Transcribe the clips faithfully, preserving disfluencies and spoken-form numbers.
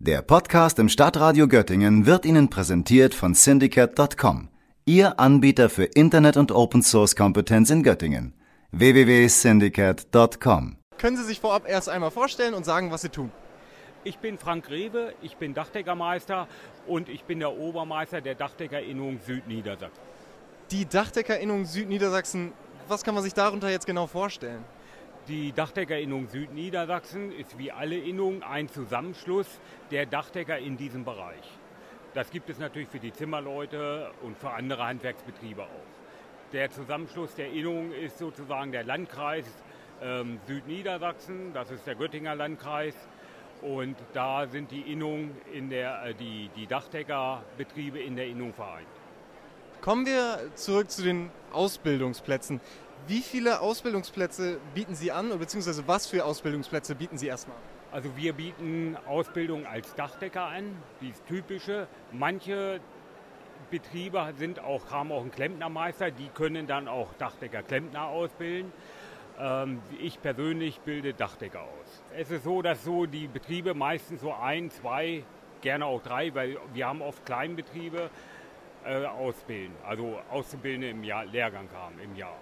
Der Podcast im Stadtradio Göttingen wird Ihnen präsentiert von Syndicate Punkt com, Ihr Anbieter für Internet- und Open-Source-Kompetenz in Göttingen. w w w punkt syndicate punkt com. Können Sie sich vorab erst einmal vorstellen und sagen, was Sie tun? Ich bin Frank Rewe, ich bin Dachdeckermeister und ich bin der Obermeister der Dachdeckerinnung Südniedersachsen. Die Dachdeckerinnung Südniedersachsen, was kann man sich darunter jetzt genau vorstellen? Die Dachdeckerinnung Südniedersachsen ist wie alle Innungen ein Zusammenschluss der Dachdecker in diesem Bereich. Das gibt es natürlich für die Zimmerleute und für andere Handwerksbetriebe auch. Der Zusammenschluss der Innungen ist sozusagen der Landkreis ähm, Südniedersachsen, das ist der Göttinger Landkreis. Und da sind die Innungen, in der, die, die Dachdeckerbetriebe in der Innung vereint. Kommen wir zurück zu den Ausbildungsplätzen. Wie viele Ausbildungsplätze bieten Sie an, beziehungsweise was für Ausbildungsplätze bieten Sie erstmal an? Also wir bieten Ausbildung als Dachdecker an, die ist typische. Manche Betriebe sind auch, haben auch einen Klempnermeister, die können dann auch Dachdecker-Klempner ausbilden. Ähm, ich persönlich bilde Dachdecker aus. Es ist so, dass so die Betriebe meistens so ein, zwei, gerne auch drei, weil wir haben oft Kleinbetriebe, äh, ausbilden, also Auszubildende im Jahr, Lehrgang haben im Jahr.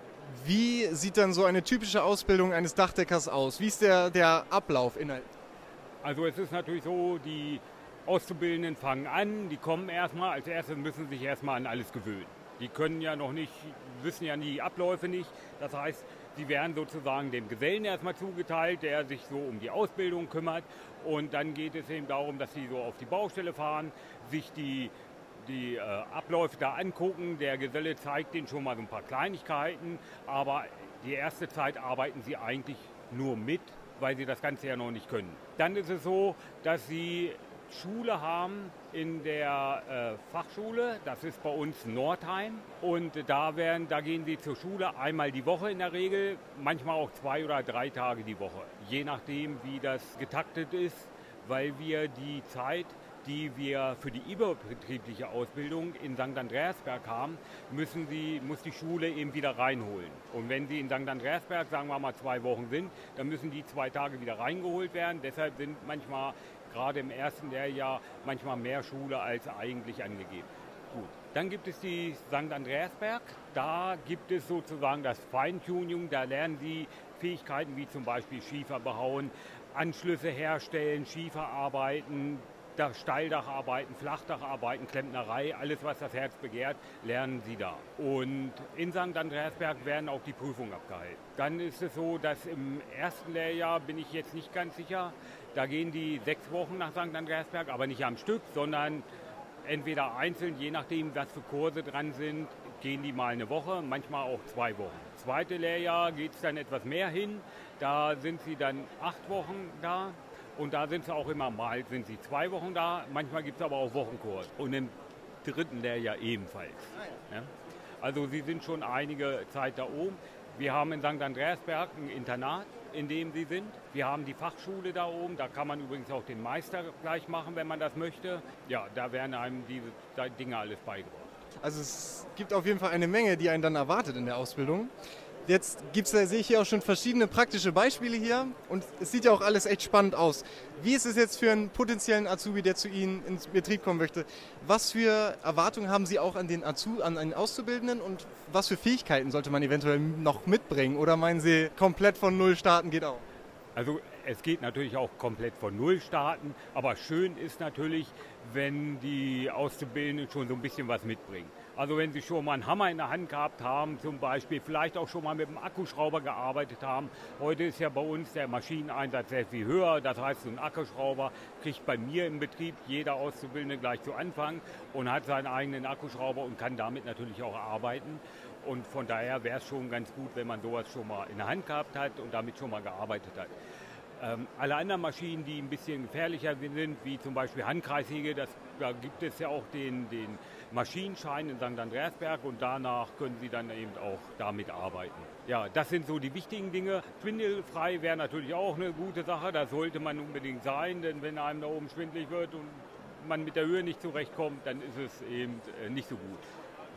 Wie sieht dann so eine typische Ausbildung eines Dachdeckers aus? Wie ist der, der Ablauf inhaltlich? Also es ist natürlich so, die Auszubildenden fangen an, die kommen erstmal, als erstes müssen sie sich erstmal an alles gewöhnen. Die können ja noch nicht, wissen ja die Abläufe nicht, das heißt, sie werden sozusagen dem Gesellen erstmal zugeteilt, der sich so um die Ausbildung kümmert, und dann geht es eben darum, dass sie so auf die Baustelle fahren, sich die die äh, Abläufe da angucken. Der Geselle zeigt denen schon mal so ein paar Kleinigkeiten, aber die erste Zeit arbeiten sie eigentlich nur mit, weil sie das Ganze ja noch nicht können. Dann ist es so, dass sie Schule haben in der äh, Fachschule, das ist bei uns Nordheim, und da, werden, da gehen sie zur Schule einmal die Woche in der Regel, manchmal auch zwei oder drei Tage die Woche, je nachdem wie das getaktet ist, weil wir die Zeit, die wir für die überbetriebliche Ausbildung in Sankt Andreasberg haben, müssen sie, muss die Schule eben wieder reinholen. Und wenn sie in Sankt Andreasberg, sagen wir mal, zwei Wochen sind, dann müssen die zwei Tage wieder reingeholt werden. Deshalb sind manchmal, gerade im ersten Lehrjahr, manchmal mehr Schule als eigentlich angegeben. Gut. Dann gibt es die Sankt Andreasberg. Da gibt es sozusagen das Feintuning. Da lernen sie Fähigkeiten wie zum Beispiel Schiefer behauen, Anschlüsse herstellen, Schieferarbeiten, Steildacharbeiten, Flachdacharbeiten, Klempnerei, alles was das Herz begehrt, lernen sie da. Und in Sankt Andreasberg werden auch die Prüfungen abgehalten. Dann ist es so, dass im ersten Lehrjahr, bin ich jetzt nicht ganz sicher, da gehen die sechs Wochen nach Sankt Andreasberg, aber nicht am Stück, sondern entweder einzeln, je nachdem was für Kurse dran sind, gehen die mal eine Woche, manchmal auch zwei Wochen. Zweite Lehrjahr geht es dann etwas mehr hin, da sind sie dann acht Wochen da. Und da sind sie auch immer, mal sind sie zwei Wochen da, manchmal gibt es aber auch Wochenkurs. Und im dritten Lehrjahr ebenfalls. Ja. Also sie sind schon einige Zeit da oben. Wir haben in Sankt Andreasberg ein Internat, in dem sie sind. Wir haben die Fachschule da oben, da kann man übrigens auch den Meister gleich machen, wenn man das möchte. Ja, da werden einem diese Dinge alles beigebracht. Also es gibt auf jeden Fall eine Menge, die einen dann erwartet in der Ausbildung. Jetzt gibt's, da sehe ich hier auch schon verschiedene praktische Beispiele hier, und es sieht ja auch alles echt spannend aus. Wie ist es jetzt für einen potenziellen Azubi, der zu Ihnen ins Betrieb kommen möchte? Was für Erwartungen haben Sie auch an den, Azu, an einen Auszubildenden, und was für Fähigkeiten sollte man eventuell noch mitbringen? Oder meinen Sie, komplett von Null starten geht auch? Also es geht natürlich auch komplett von Null starten, aber schön ist natürlich, wenn die Auszubildenden schon so ein bisschen was mitbringen. Also wenn sie schon mal einen Hammer in der Hand gehabt haben, zum Beispiel, vielleicht auch schon mal mit einem Akkuschrauber gearbeitet haben. Heute ist ja bei uns der Maschineneinsatz sehr viel höher, das heißt, so ein Akkuschrauber kriegt bei mir im Betrieb jeder Auszubildende gleich zu Anfang und hat seinen eigenen Akkuschrauber und kann damit natürlich auch arbeiten. Und von daher wäre es schon ganz gut, wenn man sowas schon mal in der Hand gehabt hat und damit schon mal gearbeitet hat. Ähm, alle anderen Maschinen, die ein bisschen gefährlicher sind, wie zum Beispiel Handkreissäge, das, da gibt es ja auch den, den Maschinenschein in Sankt Andreasberg, und danach können Sie dann eben auch damit arbeiten. Ja, das sind so die wichtigen Dinge. Schwindelfrei wäre natürlich auch eine gute Sache, das sollte man unbedingt sein, denn wenn einem da oben schwindelig wird und man mit der Höhe nicht zurechtkommt, dann ist es eben nicht so gut.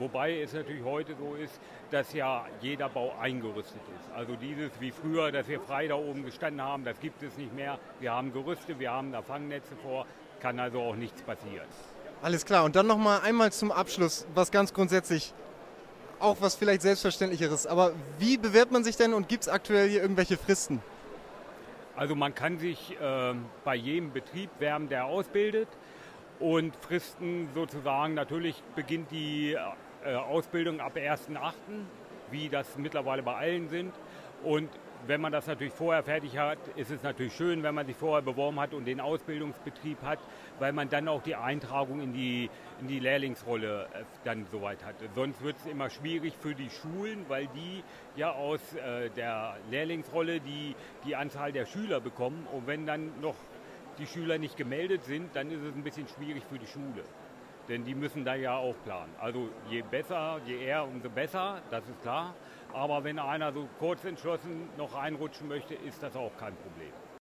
Wobei es natürlich heute so ist, dass ja jeder Bau eingerüstet ist. Also dieses wie früher, dass wir frei da oben gestanden haben, das gibt es nicht mehr. Wir haben Gerüste, wir haben da Fangnetze vor, kann also auch nichts passieren. Alles klar, und dann noch mal einmal zum Abschluss, was ganz grundsätzlich, auch was vielleicht Selbstverständlicheres, aber wie bewirbt man sich denn und gibt es aktuell hier irgendwelche Fristen? Also man kann sich äh, bei jedem Betrieb werben, der ausbildet. Und Fristen sozusagen, natürlich beginnt die äh, Ausbildung ab ersten achten, wie das mittlerweile bei allen sind. Und wenn man das natürlich vorher fertig hat, ist es natürlich schön, wenn man sich vorher beworben hat und den Ausbildungsbetrieb hat, weil man dann auch die Eintragung in die, in die Lehrlingsrolle äh, dann soweit hat. Sonst wird es immer schwierig für die Schulen, weil die ja aus äh, der Lehrlingsrolle die, die Anzahl der Schüler bekommen. Und wenn dann noch die Schüler nicht gemeldet sind, dann ist es ein bisschen schwierig für die Schule. Denn die müssen da ja auch planen. Also je besser, je eher, umso besser, das ist klar. Aber wenn einer so kurz entschlossen noch reinrutschen möchte, ist das auch kein Problem.